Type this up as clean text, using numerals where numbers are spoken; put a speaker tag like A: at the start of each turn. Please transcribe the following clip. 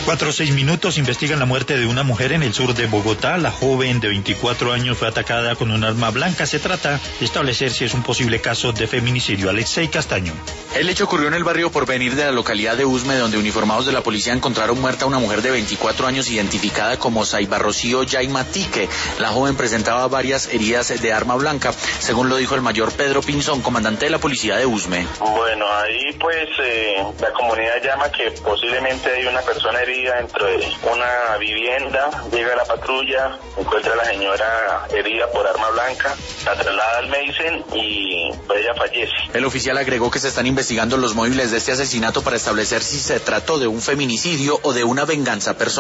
A: 4 o 6 minutos investigan la muerte de una mujer en el sur de Bogotá. La joven de 24 años fue atacada con un arma blanca. Se trata de establecer si es un posible caso de feminicidio. Alexei Castaño.
B: El hecho ocurrió en el barrio Porvenir de la localidad de Usme, donde uniformados de la policía encontraron muerta a una mujer de 24 años identificada como Saiba Rocío Yaimatique. La joven presentaba varias heridas de arma blanca, según lo dijo el mayor Pedro Pinzón, comandante de la policía de Usme.
C: Bueno, ahí pues la comunidad llama que posiblemente hay una persona herida dentro de una vivienda. Llega la patrulla, encuentra a la señora herida por arma blanca, la traslada al Meisen y pues ella fallece.
B: El oficial agregó que se están investigando los móviles de este asesinato para establecer si se trató de un feminicidio o de una venganza personal.